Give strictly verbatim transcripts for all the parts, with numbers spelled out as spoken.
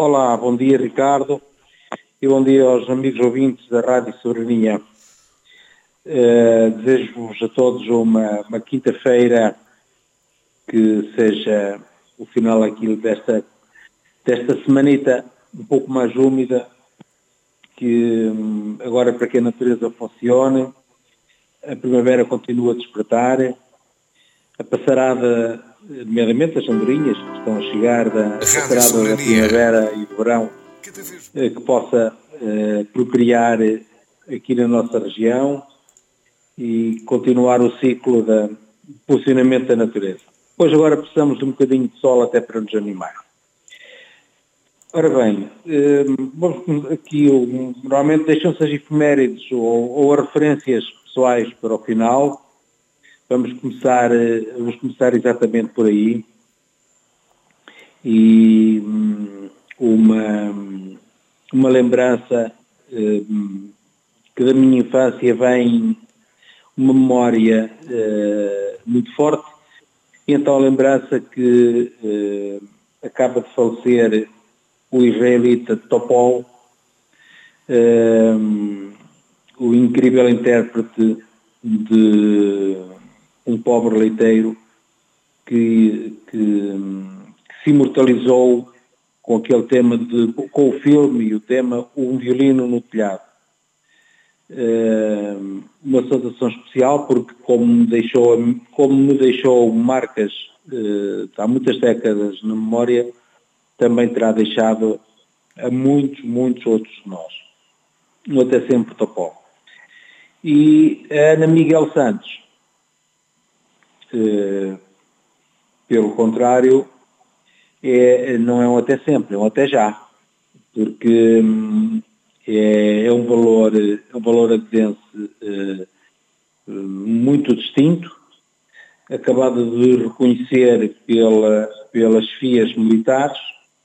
Olá, bom dia Ricardo e bom dia aos amigos ouvintes da Rádio Soberania. Uh, desejo-vos a todos uma, uma quinta-feira que seja o final aqui desta, desta semanita um pouco mais úmida, que um, agora para que a natureza funcione, a primavera continua a despertar, a passarada, nomeadamente as andorinhas que estão a chegar da passarada da primavera e do verão, que possa uh, procriar aqui na nossa região e continuar o ciclo de funcionamento da natureza. Pois agora precisamos de um bocadinho de sol até para nos animar. Ora bem, uh, vamos aqui, uh, normalmente deixam-se as efemérides ou, ou as referências pessoais para o final. Vamos começar, uh, vamos começar exatamente por aí. E um, uma... uma lembrança eh, que da minha infância vem uma memória eh, muito forte, e então a lembrança que eh, acaba de falecer o israelita Topol, eh, o incrível intérprete de um pobre leiteiro que, que, que se imortalizou com aquele tema, de, com o filme e o tema Um Violino no Telhado. Uh, uma saudação especial porque como me deixou, como me deixou marcas uh, há muitas décadas na memória, também terá deixado a muitos, muitos outros de nós. Um até sempre Topó. E a Ana Miguel Santos, uh, pelo contrário, É, não é um até sempre, é um até já, porque hum, é, é um valor, é um valor adedense é, muito distinto, acabado de reconhecer pela, pelas F I As militares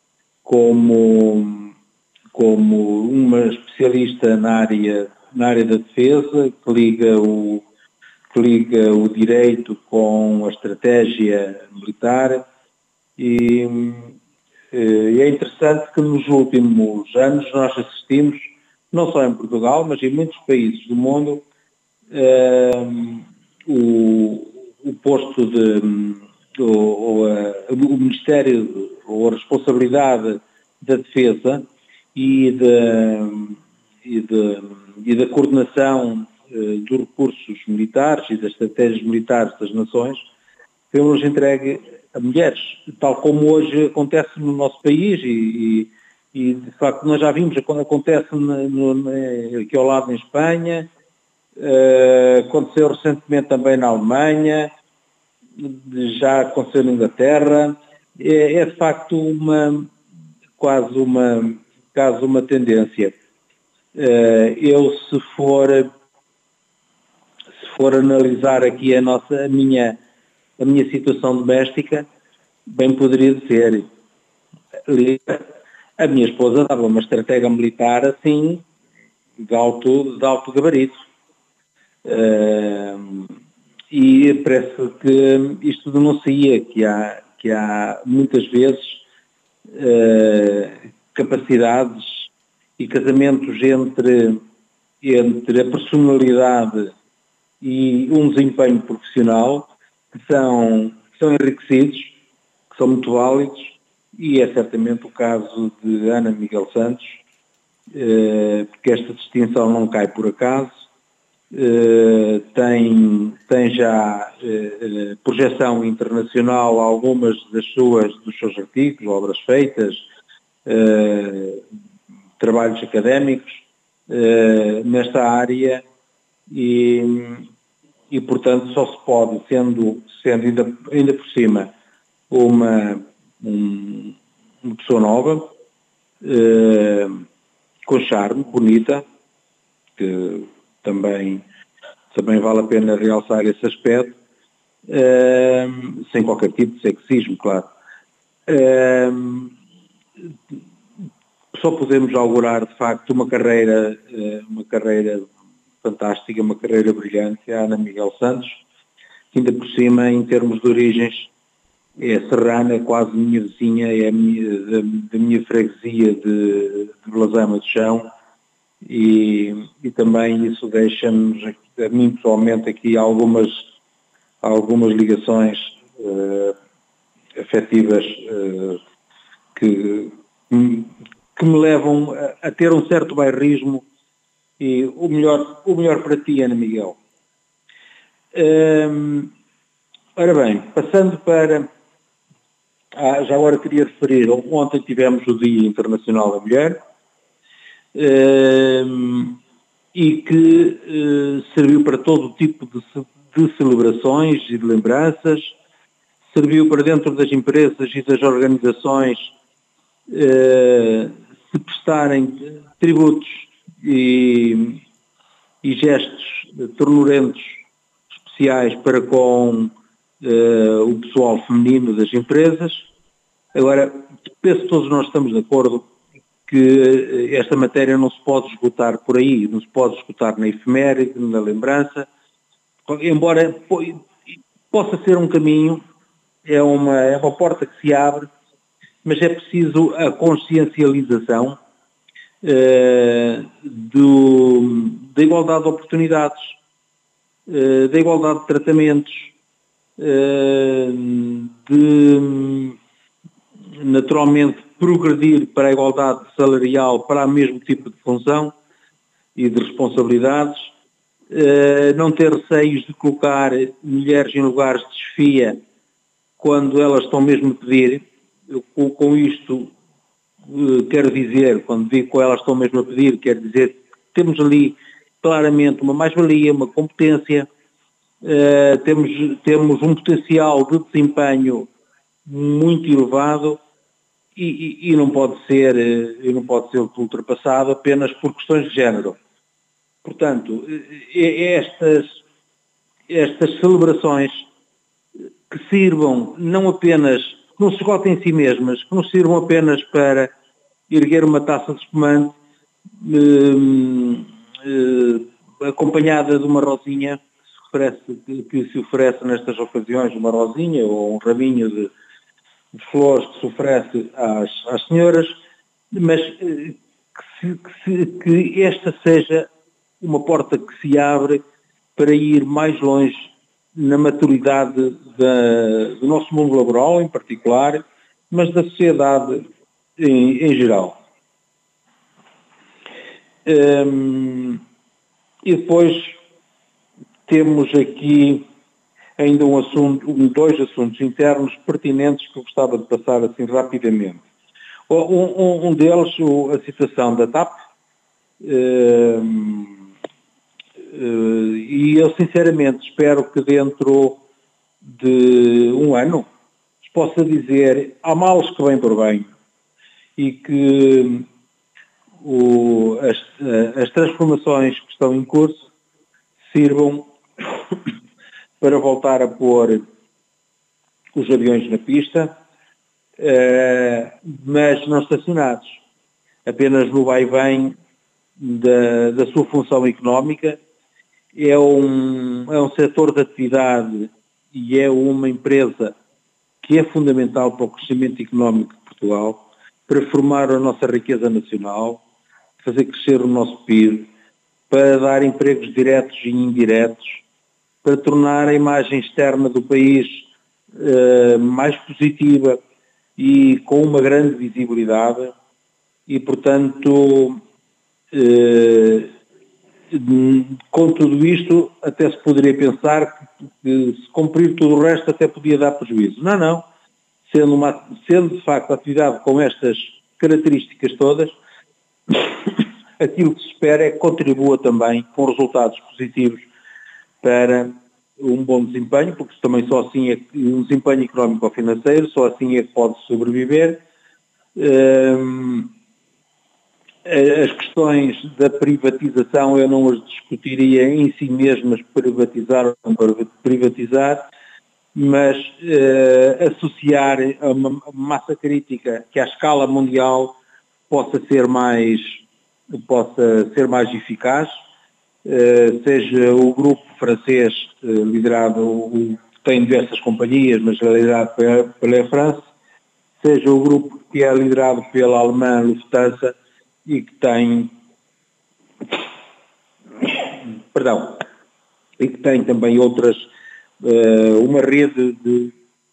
como, como uma especialista na área, na área da defesa, que liga o, que liga o direito com a estratégia militar. E, e é interessante que nos últimos anos nós assistimos, não só em Portugal, mas em muitos países do mundo, eh, o, o posto de, ou, ou a, o Ministério, ou a responsabilidade da defesa e da, e de, e da coordenação eh, dos recursos militares e das estratégias militares das nações, temos entregue a mulheres, tal como hoje acontece no nosso país e, e, e de facto nós já vimos quando acontece no, no, aqui ao lado em Espanha, uh, aconteceu recentemente também na Alemanha, já aconteceu na Inglaterra, é, é de facto uma, quase uma, quase uma tendência. Uh, eu se for, se for analisar aqui a nossa, a minha a minha situação doméstica, bem poderia dizer, a minha esposa dava uma estratégia militar assim, de alto, de alto gabarito. Uh, e parece que isto denuncia que há, que há muitas vezes uh, capacidades e casamentos entre, entre a personalidade e um desempenho profissional que são, que são enriquecidos, que são muito válidos, e é certamente o caso de Ana Miguel Santos, eh, porque esta distinção não cai por acaso, eh, tem, tem já eh, projeção internacional algumas das suas, dos seus artigos, obras feitas, eh, trabalhos académicos eh, nesta área, e E, portanto, só se pode, sendo, sendo ainda, ainda por cima uma, um, uma pessoa nova, eh, com charme, bonita, que também, também vale a pena realçar esse aspecto, eh, sem qualquer tipo de sexismo, claro. Eh, só podemos augurar, de facto, uma carreira, uma carreira fantástica, uma carreira brilhante, a Ana Miguel Santos, que ainda por cima, em termos de origens, é serrana, é quase minha vizinha, é a minha, da, da minha freguesia de, de Blasama de Chão, e, e também isso deixa-nos, a mim pessoalmente, aqui algumas, algumas ligações uh, afetivas uh, que, que me levam a, a ter um certo bairrismo, e o melhor, o melhor para ti, Ana Miguel. Um, ora bem, passando para... Ah, já agora queria referir, ontem tivemos o Dia Internacional da Mulher, um, e que uh, serviu para todo tipo de, de celebrações e de lembranças, serviu para dentro das empresas e das organizações uh, se prestarem tributos e, e gestos ternurentos especiais para com uh, o pessoal feminino das empresas. Agora, penso que todos nós estamos de acordo que esta matéria não se pode esgotar por aí, não se pode esgotar na efeméride, na lembrança, embora possa ser um caminho, é uma, é uma porta que se abre, mas é preciso a consciencialização uh, do, da igualdade de oportunidades, uh, da igualdade de tratamentos, uh, de naturalmente progredir para a igualdade salarial para o mesmo tipo de função e de responsabilidades, uh, não ter receios de colocar mulheres em lugares de chefia quando elas estão mesmo a pedir. Eu, com, com isto uh, quero dizer, quando digo que elas estão mesmo a pedir, quero dizer que temos ali claramente uma mais-valia, uma competência, uh, temos, temos um potencial de desempenho muito elevado, e, e, e não pode ser, e não pode ser ultrapassado apenas por questões de género. Portanto, estas, estas celebrações que sirvam não apenas, que não se esgotem em si mesmas, que não sirvam apenas para erguer uma taça de espumante eh, eh, acompanhada de uma rosinha que se, oferece, que, que se oferece nestas ocasiões, uma rosinha ou um raminho de de flores que se oferece às, às senhoras, mas eh, que, se, que, se, que esta seja uma porta que se abre para ir mais longe na maturidade da, do nosso mundo laboral em particular, mas da sociedade em, em geral. Um, e depois temos aqui ainda um assunto, um, dois assuntos internos pertinentes que eu gostava de passar assim rapidamente. Um, um, um deles, a situação da T A P, uh, uh, e eu sinceramente espero que dentro de um ano se possa dizer há males que vêm por bem, e que o, as, as transformações que estão em curso sirvam para voltar a pôr os aviões na pista, uh, mas não estacionados, apenas no vai-vem da, da sua função económica. É um, é um setor de atividade e é uma empresa que é fundamental para o crescimento económico de Portugal, para formar a nossa riqueza nacional, fazer crescer o nosso P I B, para dar empregos diretos e indiretos, para tornar a imagem externa do país uh, mais positiva e com uma grande visibilidade, e, portanto, uh, com tudo isto, até se poderia pensar que, que se cumprir tudo o resto até podia dar prejuízo. Não, não. Sendo, uma, sendo de facto a atividade com estas características todas, aquilo que se espera é que contribua também com resultados positivos para um bom desempenho, porque também só assim é que um desempenho económico ou financeiro, só assim é que pode sobreviver. Um, as questões da privatização eu não as discutiria em si mesmas, privatizar ou não privatizar, mas uh, associar a uma massa crítica que à escala mundial possa ser mais, possa ser mais eficaz. Uh, seja o grupo francês uh, liderado, o tem diversas companhias, mas é liderado pela, pela Air France, seja o grupo que é liderado pela alemã Lufthansa e que tem, perdão, e que tem também outras, uh, uma rede de,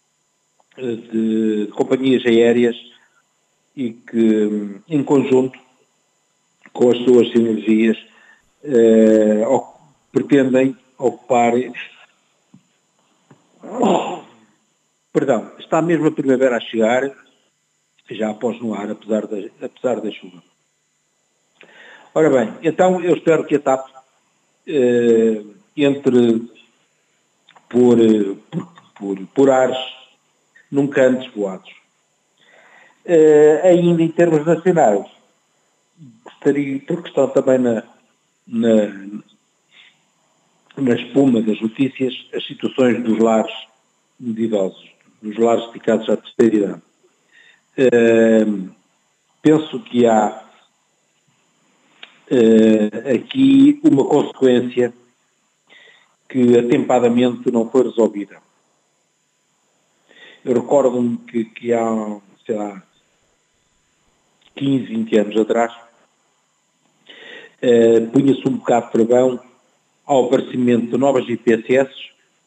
de companhias aéreas e que, em conjunto, com as suas sinergias, uh, pretendem ocupar. Perdão, está mesmo a primavera a chegar, já após no ar, apesar da, apesar da chuva. Ora bem, então eu espero que a TAP eh, entre por, por, por, por ares nunca antes voados. Eh, ainda em termos nacionais, gostaria, porque estão também na, na, na espuma das notícias, as situações dos lares de idosos, dos lares dedicados à terceira idade. Uh, penso que há uh, aqui uma consequência que atempadamente não foi resolvida. Eu recordo-me que, que há, sei lá, quinze, vinte anos atrás, uh, punha-se um bocado de travão ao aparecimento de novas I P S S,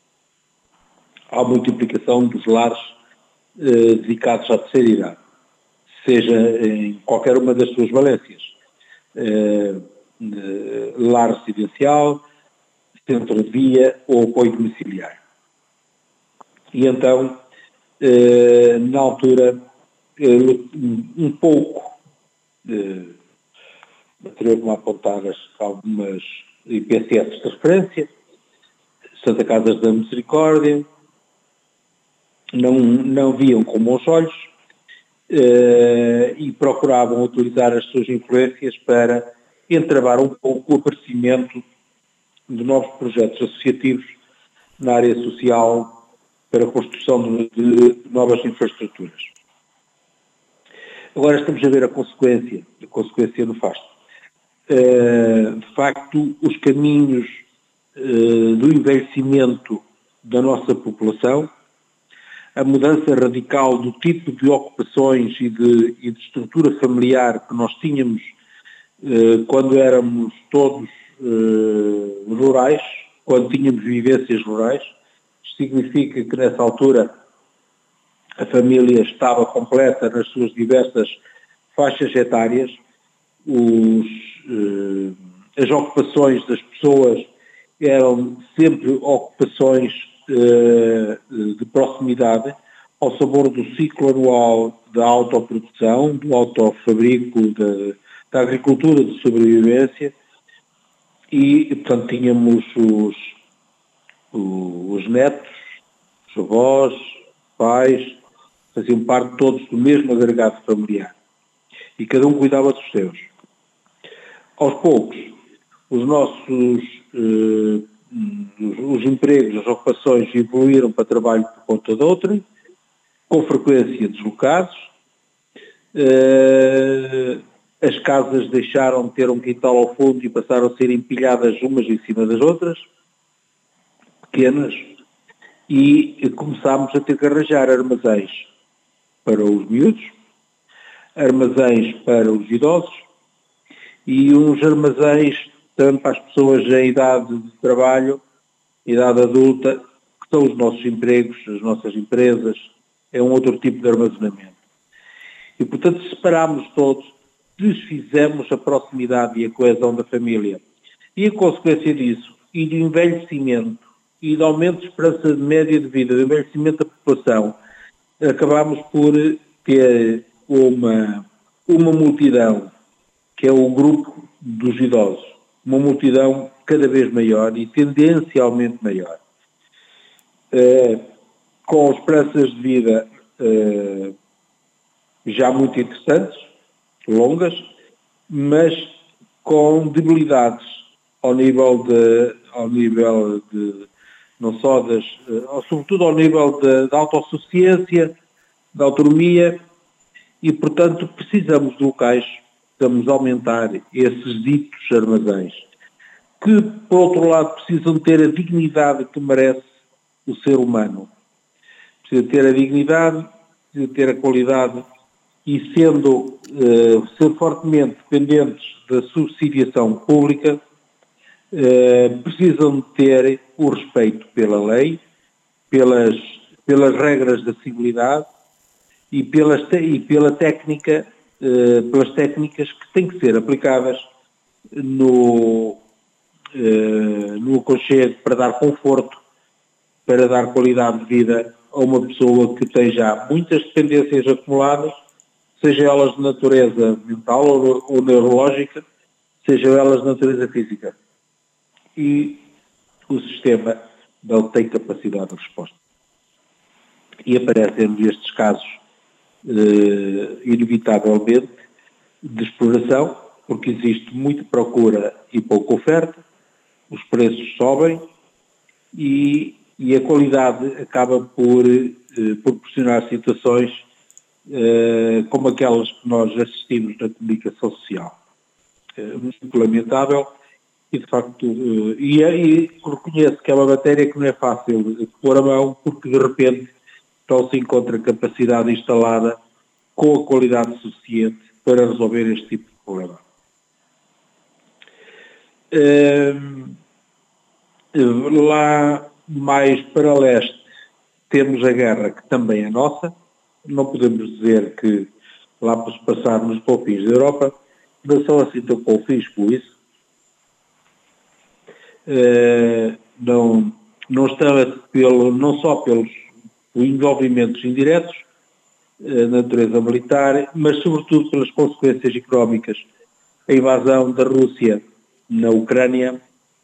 à multiplicação dos lares uh, dedicados à terceira idade, seja em qualquer uma das suas valências, uh, lar residencial, centro de dia ou apoio domiciliário. E então, uh, na altura, uh, um pouco, uh, atrevo-me a apontar algumas I P S S de referência, Santa Casas da Misericórdia, não, não viam com bons olhos uh, e procuravam utilizar as suas influências para entravar um pouco o aparecimento de novos projetos associativos na área social para a construção de, de novas infraestruturas. Agora estamos a ver a consequência, a consequência nefasta. Uh, de facto, os caminhos uh, do envelhecimento da nossa população, a mudança radical do tipo de ocupações e de, e de estrutura familiar que nós tínhamos uh, quando éramos todos uh, rurais, quando tínhamos vivências rurais. Isto significa que nessa altura a família estava completa nas suas diversas faixas etárias, os, uh, as ocupações das pessoas eram sempre ocupações uh, de proximidade, ao sabor do ciclo anual da autoprodução, do autofabrico, da, da agricultura de sobrevivência, e, portanto, tínhamos os, os netos, os avós, pais, faziam parte todos do mesmo agregado familiar. E cada um cuidava dos seus. Aos poucos, os nossos eh, os, os empregos, as ocupações evoluíram para trabalho por conta de outrem, com frequência deslocados. Eh, as casas deixaram de ter um quintal ao fundo e passaram a ser empilhadas umas em cima das outras, pequenas, e começámos a ter que arranjar armazéns para os miúdos, armazéns para os idosos e uns armazéns tanto para as pessoas em idade de trabalho, idade adulta, que são os nossos empregos, as nossas empresas, é um outro tipo de armazenamento. E, portanto, separámos todos, desfizemos a proximidade e a coesão da família. E a consequência disso, e do envelhecimento, e do aumento de esperança de média de vida, do envelhecimento da população, acabámos por ter uma, uma multidão, que é o grupo dos idosos, uma multidão cada vez maior e tendencialmente maior, uh, com esperanças de vida uh, já muito interessantes, longas, mas com debilidades ao nível de, ao nível de não só das, uh, sobretudo ao nível da autossuficiência, da autonomia, e, portanto, precisamos de locais, precisamos aumentar esses ditos armazéns, que, por outro lado, precisam ter a dignidade que merece o ser humano. Precisa ter a dignidade, precisa ter a qualidade e sendo, eh, ser fortemente dependentes da subsidiação pública, eh, precisam de ter o respeito pela lei, pelas, pelas regras da civilidade e, pelas, e pela técnica, eh, pelas técnicas que têm que ser aplicadas no, eh, no aconchego para dar conforto, para dar qualidade de vida a uma pessoa que tem já muitas dependências acumuladas, seja elas de natureza mental ou, ou neurológica, seja elas de natureza física. E o sistema não tem capacidade de resposta. E aparecem estes casos, eh, inevitavelmente, de exploração, porque existe muita procura e pouca oferta, os preços sobem e, e a qualidade acaba por eh, proporcionar situações eh, como aquelas que nós assistimos na comunicação social. Eh, muito lamentável e, de facto, eh, e, e reconheço que é uma matéria que não é fácil de pôr a mão, porque, de repente, não se encontra capacidade instalada com a qualidade suficiente para resolver este tipo de problema. Uh, lá mais para leste temos a guerra, que também é nossa. Não podemos dizer que lá por se passar nos confins da Europa não são assim tão confins como isso. Uh, não, não está pelo, não só pelos envolvimentos indiretos, na natureza militar, mas sobretudo pelas consequências económicas. A invasão da Rússia na Ucrânia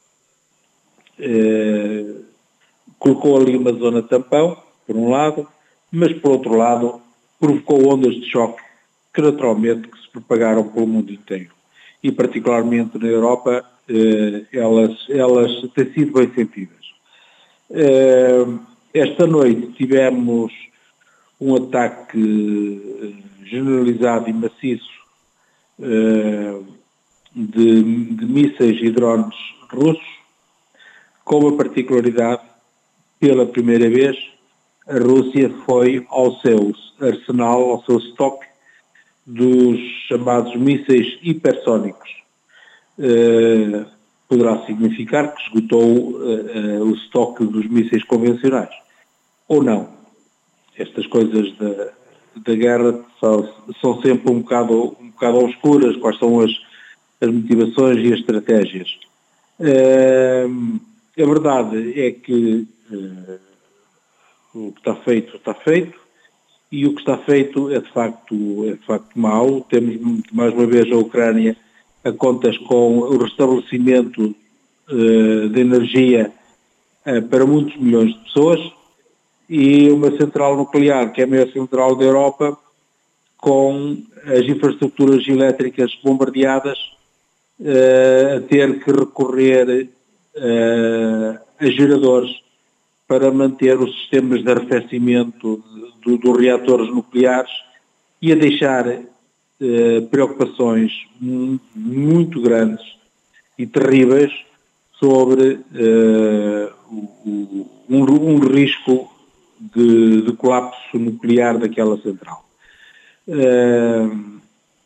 eh, colocou ali uma zona tampão, por um lado, mas por outro lado provocou ondas de choque que naturalmente que se propagaram pelo mundo inteiro. E particularmente na Europa eh, elas, elas têm sido bem sentidas. Eh, esta noite tivemos um ataque generalizado e maciço uh, de, de mísseis e drones russos, com uma particularidade: pela primeira vez a Rússia foi ao seu arsenal, ao seu estoque dos chamados mísseis hipersónicos. Uh, poderá significar que esgotou uh, uh, o estoque dos mísseis convencionais, ou não. Estas coisas da, da guerra são, são sempre um bocado, um bocado obscuras, quais são as, as motivações e as estratégias. Uh, a verdade é que uh, o que está feito, está feito, e o que está feito é de facto, é de facto mau. Temos mais uma vez a Ucrânia a contas com o restabelecimento uh, de energia uh, para muitos milhões de pessoas, e uma central nuclear, que é a maior central da Europa, com as infraestruturas elétricas bombardeadas, uh, a ter que recorrer uh, a geradores para manter os sistemas de arrefecimento do, dos reatores nucleares, e a deixar uh, preocupações muito grandes e terríveis sobre uh, um, um risco De, de colapso nuclear daquela central. Uh,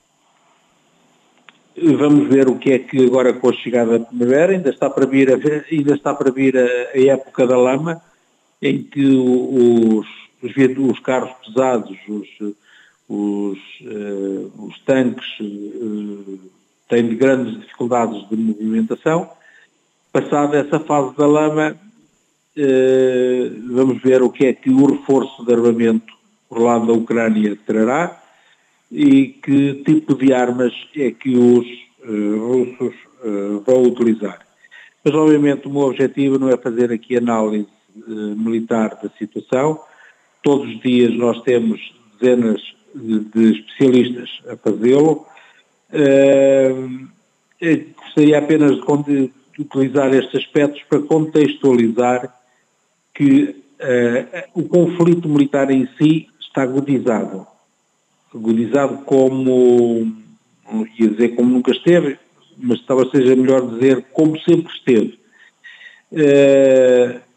vamos ver o que é que agora, com a chegada da primavera, ainda está para vir a, ainda está para vir a, a época da lama, em que os, os, os carros pesados, os, os, uh, os tanques uh, têm grandes dificuldades de movimentação. Passada essa fase da lama, Uh, vamos ver o que é que o reforço de armamento por lado da Ucrânia trará e que tipo de armas é que os uh, russos uh, vão utilizar. Mas, obviamente, o meu objetivo não é fazer aqui análise uh, militar da situação. Todos os dias nós temos dezenas de, de especialistas a fazê-lo. Uh, gostaria apenas de, de utilizar estes aspectos para contextualizar que uh, o conflito militar em si está agudizado. Agudizado como, não ia dizer como nunca esteve, mas talvez seja melhor dizer como sempre esteve. Uh,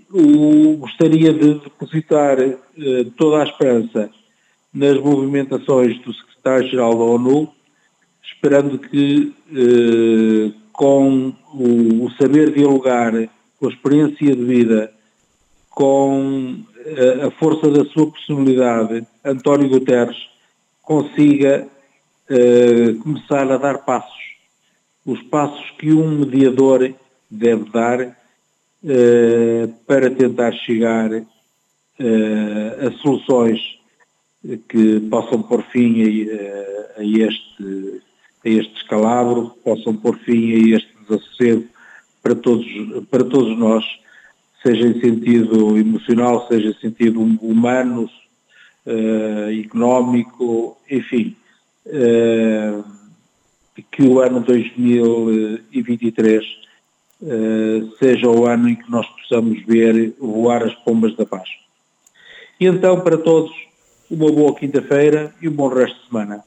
o, gostaria de depositar uh, toda a esperança nas movimentações do secretário-geral da ONU, esperando que, uh, com o, o saber dialogar, com a experiência de vida, com uh, a força da sua personalidade, António Guterres consiga uh, começar a dar passos. Os passos que um mediador deve dar uh, para tentar chegar uh, a soluções que possam pôr fim a, a, este, a este descalabro, possam pôr fim a este desassossego para todos, para todos nós, seja em sentido emocional, seja em sentido humano, uh, económico, enfim. Uh, que o ano dois mil e vinte e três uh, seja o ano em que nós possamos ver voar as pombas da paz. E então, para todos, uma boa quinta-feira e um bom resto de semana.